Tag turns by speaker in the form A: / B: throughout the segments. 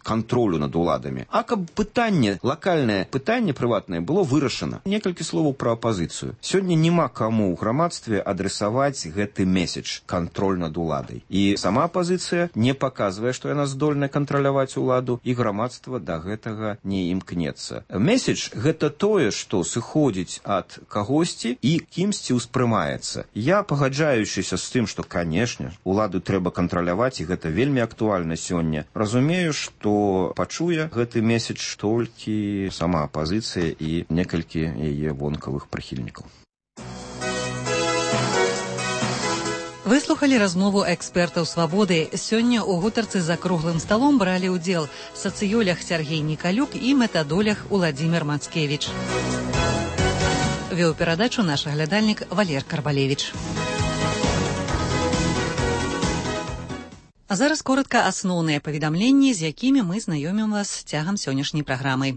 A: кантролю над уладамі, а каб пытанне, лакальнае пытанне прыватнае было вырашана. Некалькі словаў пра апазіцыю. Сёння няма каму ў грамадстве адресаваць гэты месседж кантроль над уладай. І сама апазіцыя не паказвае, што яна здольная кантраляваць уладу, і грамадства да гэтага не імкнецца. Месседж гэта тое, што сыходзіць ад кагосьці і кімсьці ўспрымаецца. Я, пагаджаючыся з тым, што, канешне, уладу трэба кантраляваць, і гэта вельмі актуальна сёння, разумею, што пачуе гэты месседж толькі сама апазіцыя і некалькі яе вонкавых прыхільнікаў.
B: Выслухалі размову экспертаў «Свабоды». Сёння ў гутарцы за круглым сталом бралі ўдзел сацыёлог Сяргей Нікалюк і метадолог Уладзімір Мацкевіч. Вёў перадачу наш аглядальнік Валер Карбалевіч. А зараз коротка асноўныя паведамленні, з якімі мы знаёмім вас цягам сённяшняй праграмы.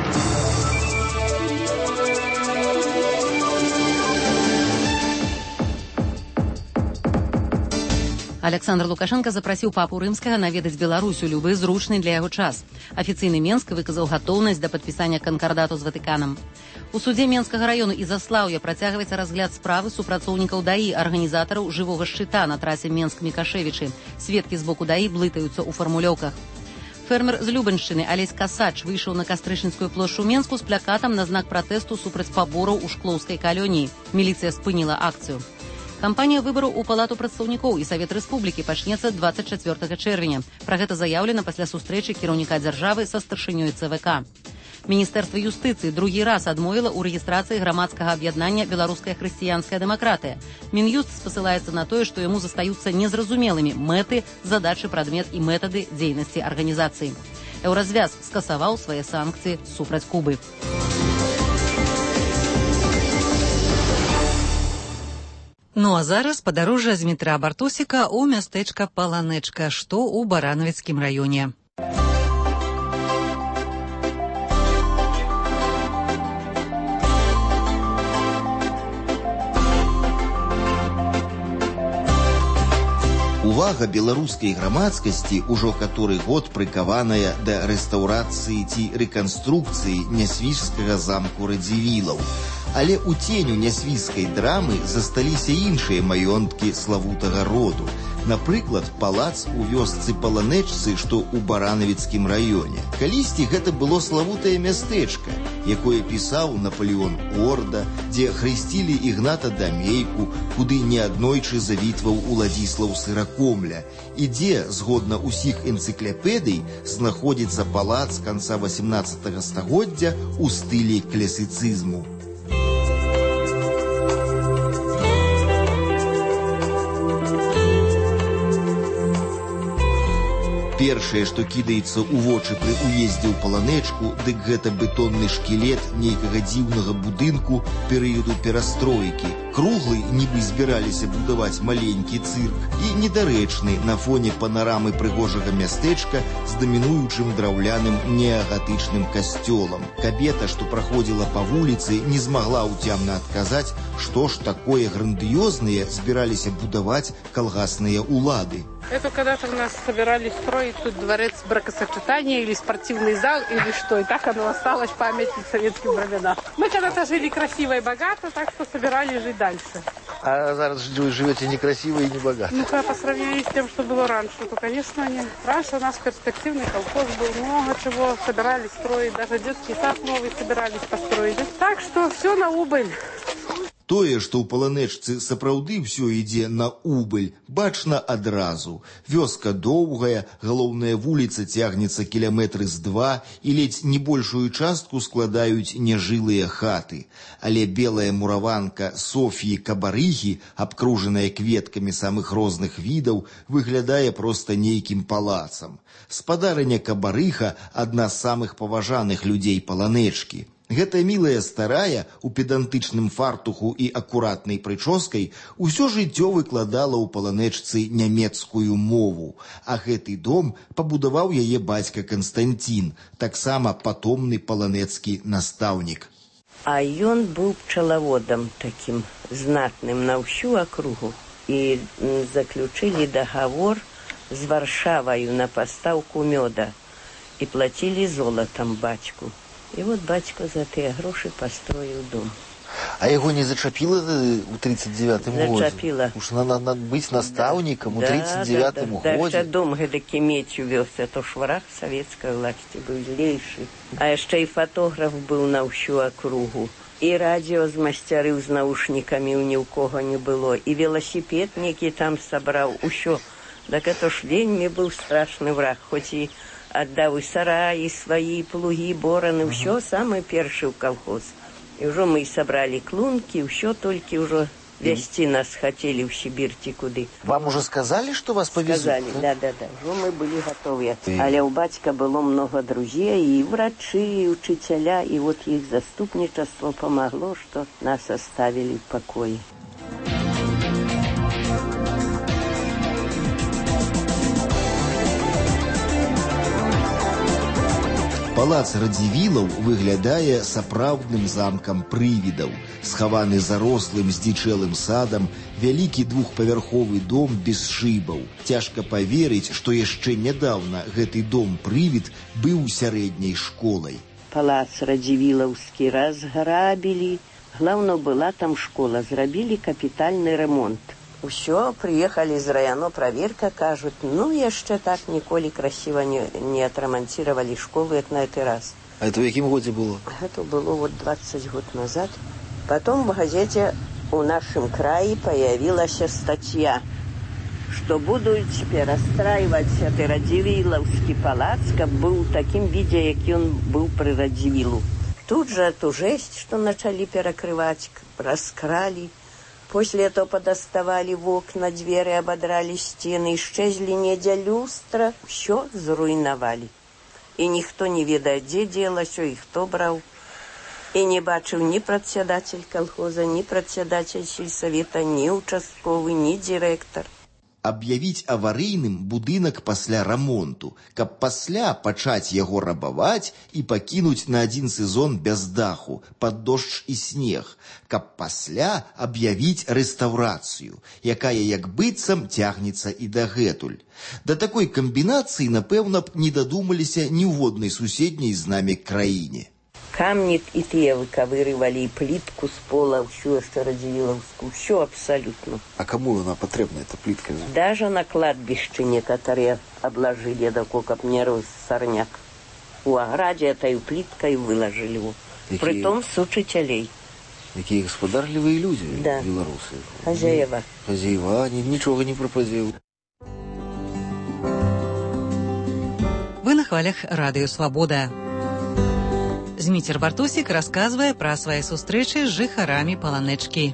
B: Александр Лукашенко запрасіў папу рымскага наведаць Беларусь у любы зручны для яго час. Афіцыйны Менск выказаў гатоўнасць да падпісання канкардату з Ватыканам. У судзе Менскага раёну Ізаслаўя працягваецца разгляд справы супрацоўнікаў ДАІ, арганізатараў жывога шчыта на трасе Менск-Мікашевічы. Сведкі з боку ДАІ блытаюцца ў фармулёўках. Фермер з Любаншчыны Алесь Касач выйшаў на Кастрычніцкую плошчу Менску з плакатам на знак пратэсту супраць пабораў у шклоўскай калоніі. Міліцыя спыніла акцыю. Кампанія выбараў у Палату прадстаўнікоў і Савет Рэспублікі пачнецца 24 чэрвеня. Пра гэта заяўлена пасля сустрэчы кіраўніка дзяржавы са старшынёй ЦВК. Міністэрства юстыцыі другі раз адмовіла ў рэгістрацыі грамадскага аб'яднання «Беларуская хрысціянская дэмакратыя». Мін'юст спасылаецца на тое, што яму застаюцца незразумелымі мэты, задачы, прадмет і метады дзейнасці арганізацыі. Еўразвяз скасаваў свае санкцыі супраць Кубы. Ну а зараз падарожжа з метра Бартосіка ў мястэчка Паланэчка, што ў Баранавіцкім раёне.
C: Увага беларускай грамадскасці ўжо каторы год прыкаваная да рэстаўрацыі ці рэканструкцыі нясвіжскага замку Радзівілаў. Але ў ценю нясвіжскай драмы засталіся іншыя маёнткі славутага роду. Напрыклад, палац у вёсцы Паланэчцы, што ў Баранавіцкім раёне. Калісьці гэта было славутае мястэчка, якое пісаў Напалеон Орда, дзе хрысцілі Ігната Дамейку, куды неаднойчы завітваў Уладзіслаў Сыракомля, і дзе, згодна ўсіх энцыклапедый, знаходзіцца палац канца 18 стагоддзя ў стылі класіцызму. Першае, што кідаецца ў вочы пры уездзе ў Паланэчку, дык гэта бетонны шкілет нейкага дзіўнага будынку перыяду перастройкі. Круглы, нібы збіраліся будаваць маленькі цырк, і недарэчны на фоне панарамы прыгожага мястэчка з дамінуючым драўляным неагатычным касцёлам. Кабета, што праходзіла па вуліцы, не змагла ўцямна адказаць, што ж такое грандыёзнае збіраліся будаваць калгасныя улады.
D: Это когда-то у нас собирались строить тут дворец бракосочетания или спортивный зал, или что. И так оно осталось в памяти советским временам. Мы когда-то жили красиво и богато, так что собирались жить дальше.
E: А зараз вы живете некрасиво и не богато?
D: Ну, по сравнению с тем, что было раньше, то, конечно, не. Раньше у нас перспективный колхоз был, много чего собирались строить, даже детский сад новый собирались построить. Так что все на убыль.
C: Тое, што ў Паланэчцы сапраўды ўсё ідзе на убыль, бачна адразу. Вёска доўгая, галоўная вуліца цягнецца кіляметры з 2 і ледзь не большую частку складаюць нежылыя хаты. Але белая мураванка Соф'і Кабарыгі, абкружаная кветкамі самых розных відаў, выглядае проста нейкім палацам. Спадарыня Кабарыга – адна з самых паважаных людзей Паланэчкі. Гэта мілая старая, у педантычным фартуху і акуратнай прычоскай, усё жыццё выкладала ў Паланэчцы нямецкую мову, а гэты дом пабудаваў яе бацька Канстанцін, таксама патомны паланэцкі настаўнік.
F: А ён быў пчалаводам такім знатным на ўсю акругу і заключылі дагавор з Варшаваю на пастаўку мёда. и платили золотом бацьку. И вот батька за те гроши построил дом.
E: А его не зачапило у 39-м году?
F: Зачапило.
E: Уж надо быть наставником у 39-м году.
F: Да, ще дом гэдакі медзю вёз, это ж враг советской власти был злейший. А яшчэ і фотограф был на ўсю округу. И радио змасцярыў з наушниками у ні ў кого не было. И велосипед некі там собрал, усё. Так это ж вельмі был страшный враг, хоть и отдав и сараи свои, плуги, бораны, все самое перший в колхоз. И уже мы собрали клунки, все только уже везти нас хотели в Сибирь куды.
E: Вам уже сказали, что вас повезут?
F: Сказали, да. Уже мы были готовы. Але у батька было много друзей, и врачи, и учителя, и вот их заступничество помогло, что нас оставили в покое.
C: Палац Радзівілаў выглядае сапраўдным замкам прывідаў. Схаваны зарослым здзічэлым садам, вялікі двухпавярховы дом без шыбаў. Цяжка паверыць, што яшчэ нядаўна гэты дом-прывід быў сярэдняй школай.
F: Палац Радзівілаўскі разграбілі. Главное, была там школа, зрабілі капітальны ремонт. Усё, приехали из района, проверка, кажут, ну, яшчэ так ніколі красиво не отремонтировали школу, это на этот раз.
E: А это в якім годзе было?
F: Это было вот 20 год назад. Потом в газете у нашем крае появилась статья, что будут теперь расстраивать этот Радзівілаўскі палац, как был в таким виде, який он был при Радзівілу. Тут же эту жесть, что начали перекрывать, раскрали. После этого подоставали в окна, двери, ободрали стены, исчезли недя люстра, все зруйновали. И никто не ведает, где делось, и кто брал. И не бачил ни председатель колхоза, ни председатель сельсовета, ни участковый, ни директор.
C: Аб'явіць аварыйным будынак пасля рамонту, каб пасля пачаць яго рабаваць і пакінуць на адзін сезон без даху, пад дождж і снег, каб пасля аб'явіць рэстаўрацыю, якая як быццам цягнецца і дагэтуль. Да такой камбінацыі, напэўна б, не дадумаліся ніводнай суседняй з намі краіне.
F: Камни и те выковыривали, и плитку с пола, всю Радзівілаўскую, все абсолютно.
E: А кому она потребна, эта плитка?
F: Даже на кладбище некоторые обложили, да как мне рос сорняк. У ограде этой плиткой выложили его. Притом с учителей.
E: Какие господарливые люди,
F: да.
E: Белорусы.
F: Хозяева.
E: Хозяева, они ничего не пропадают.
B: Вы на хвалях Радыё Свабода. Зміцер Бартусік расказвае пра свае сустрэчы з жыхарамі Паланэчкі.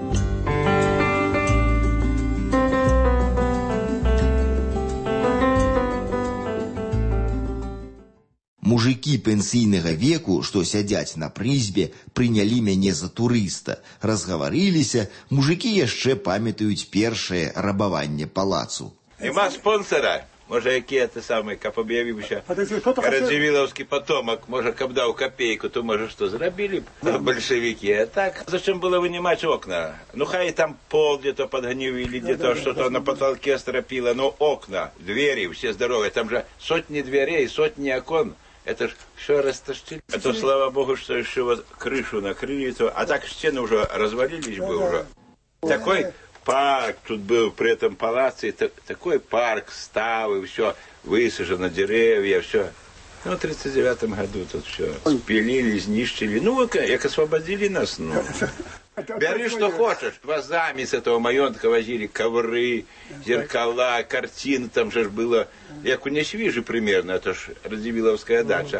C: Мужики пенсійнага веку, што сядзяць на прызбе, прынялі мяне за турыста. Разгаварыліся, мужики яшчэ памятаюць першае рабаванне палацу.
G: Нема спонсора. Може, які це саме, каб об'явився Радзівілаўскі потомок, може, каб дав копейку, то, може, что зробили большевики. А так, зачем было вынимать окна? Ну, хай там пол где-то подгнивили, где-то что-то на потолке стропило, но окна, двери, все здоровые, там же сотни дверей, сотни окон. Это ж все растащили. А то, слава богу, что еще вот крышу накрыли, а так стены уже развалились бы уже. Такой парк тут был при этом палаце, такой парк, ставы, все высажено, деревья, все. Ну, в 39-м году тут все спилили, знищили. Ну, как освободили нас, ну. Бери, что хочешь. Вазами с этого маёнтка возили ковры, зеркала, картины, там же было, як у Несвижи примерно, это ж Радзівілаўская дача.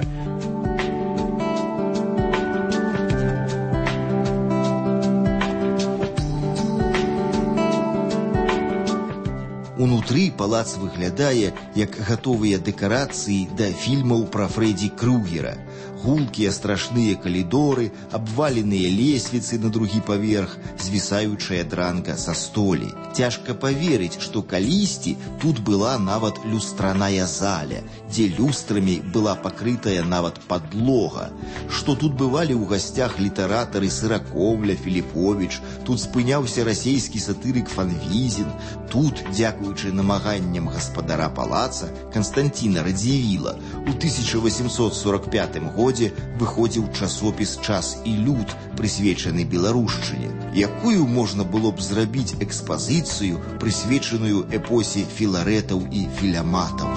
C: Унутры палац выглядае як гатовыя дэкарацыі да фільмаў пра Фрэдзі Крюгера. Гулкія страшныя калідоры, абваленыя лесвіцы на другі паверх, звісаючая дранка са столі. Цяжка паверыць, што калісьці тут была нават люстраная заля, дзе люстрамі была пакрытая нават падлога, што тут бывалі ў гасцях літаратары Сыракомля, Філіповіч, тут спыняўся расейскі сатырык Фанвізін, тут, дзякуючы намаганням гаспадара палаца Канстанціна Радзівіла, у 1845 годзе выходзіў часопіс «Час і люд», прысвечаны беларушчыне, якую можна было б зрабіць экспазіцыю, прысвечаную эпосе філарэтаў і філяматаў.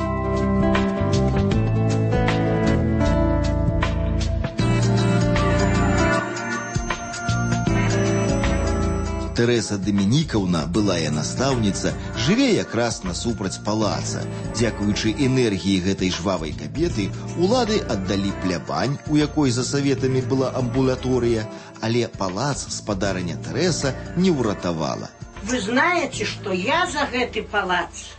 C: Тэрэса Дамінікаўна, былая настаўніца, жыве якраз насупраць палаца. Дзякуючы энергіі гэтай жвавай кабеты, улады аддалі плябань, у якой за саветамі была амбулаторыя, але палац спадарыня Тэрэса не ўратавала.
H: Вы знаете, что я за гэты палац?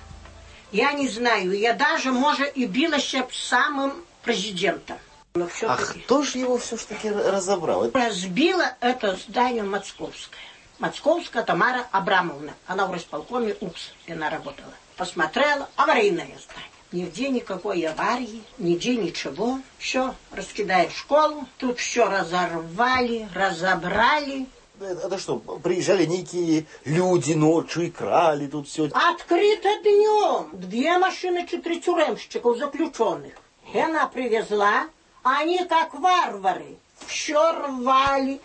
H: Я не знаю, я даже, может, и билась с самым президентом.
E: А кто же его все-таки разобрал?
H: Разбила это здание Мацковская. Мацковская Тамара Абрамовна. Она в райисполкоме УКС, она работала. Посмотрела, аварийное здание. Нигде никакой аварии, нигде ничего. Все, раскидают школу. Тут все разорвали, разобрали.
E: Это что, приезжали некие люди ночью и крали тут все?
H: Открыто днем. 2 машины, 4 тюремщиков заключенных. И она привезла, они как варвары. Все рвали,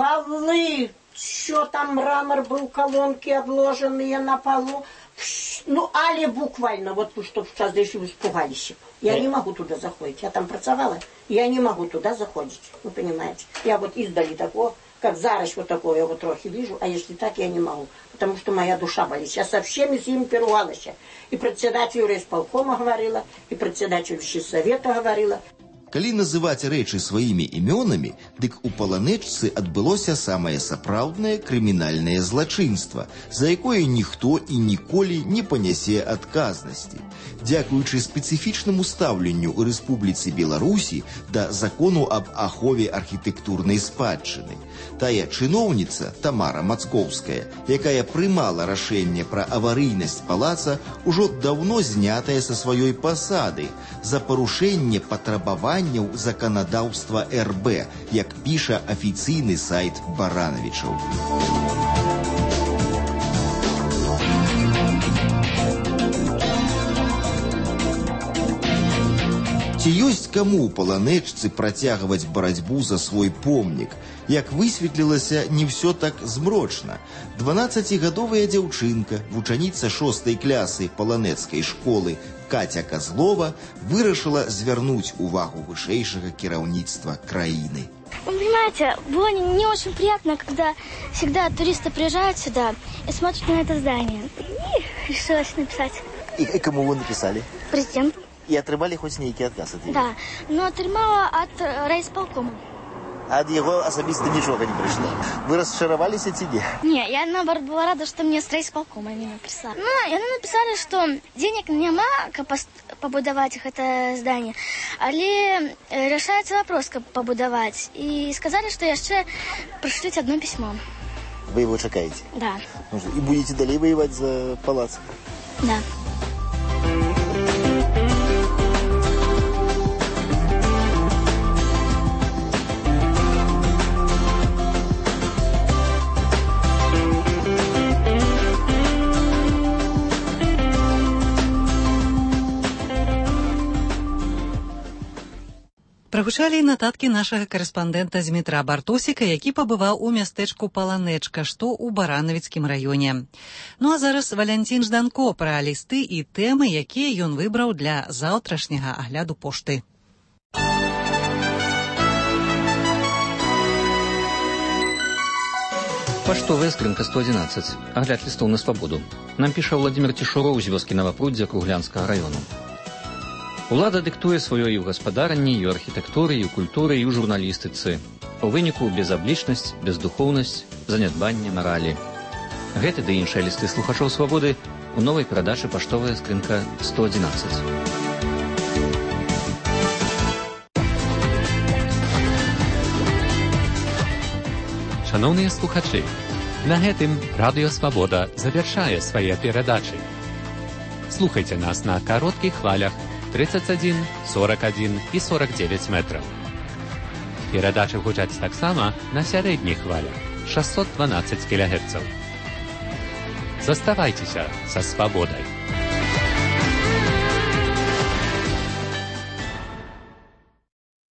H: полы, все там мрамор был, колонки обложенные на полу. Ну, але буквально, вот вы что сейчас здесь вы испугались. Я не могу туда заходить. Я там працевала, я не могу туда заходить. Вы понимаете? Я вот издали такого, как зараз вот такое, я вот трохи вижу, а если так, я не могу. Потому что моя душа болит. Я со всеми с ними поругалась. И председателю райисполкома говорила, и председателю совета говорила.
C: Калі называць рэчы сваімі імёнамі, дык у паланэчцы адбылося самае сапраўднае крымінальнае злачынства, за якое ніхто і ніколі не панясе адказнасці. Дзякуючы спецыфічнаму стаўленню ў Рэспубліцы Беларусі да закону аб ахове архітэктурнай спадчыны. Тая чыноўніца, Тамара Мацковская, якая прымала рашэнне пра аварыйнасць палаца, ужо даўно знятая са сваёй пасады за парушэнне патрабаванняў заканадаўства РБ, як піша афіцыйны сайт Баранавічаў. Ці ёсць каму ў паланэчцы працягваць барацьбу за свой помнік? Як высветлілася, не ўсё так змрочна. 12-гадовая дзяўчынка, вучаніца 6-й клясы паланэцкай школы Катя Козлова вырашыла звярнуць увагу вышэйшага кіраўніцтва краіны.
I: Вы понимаете, было не очень приятно, когда всегда туристы приезжают сюда и смотрят на это здание. И решилась написать.
E: И кому вы написали?
I: Президенту.
E: И отрывали хоть некий отказ от него?
I: Да, но отрымала от райисполкома.
E: А от его особисто ничего не пришло. Вы расшаровались эти дни?
I: Не, я наоборот была рада, что мне с райисполкома именно прислали. Ну, и они написали, что денег нема побудовать это здание, але решается вопрос, как побудовать. И сказали, что еще пришлют одно письмо.
E: Вы его чекаете?
I: Да.
E: И будете далее воевать за палац?
I: Да.
B: Прагучалі нататкі нашага карэспандэнта Змітра Бартосіка, які пабываў у мястэчку Паланэчка, што ў Баранавіцкім раёне. Ну а зараз Валянцін Жданко пра лісты і тэмы, якія ён выбраў для заўтрашняга агляду пошты.
J: Паштовая скрынка 111. Агляд лістоў на свабоду. Нам піша Владзімір Цішуроў з вёскі Навапруддзя Круглянскага раёну. Улада дыктуе сваё і ў гаспадаранні, і ў архітэктуры, і ў культуры, і ў журналістыцы. У выніку безаблічнасць, бездухоўнасць, занядбанне маралі. Гэты ды іншыя лісты слухачоў свабоды у новай перадачы «Паштовая скрынка 111».
K: Шановныя слухачы, на гэтым Радыё Свабода завяршае свае перадачы. Слухайце нас на кароткіх хвалях 31, 41 і 49 метраў. Перадачы гучаць таксама на сярэдніх хвалях 612 кГц. Заставайцеся са свабодай.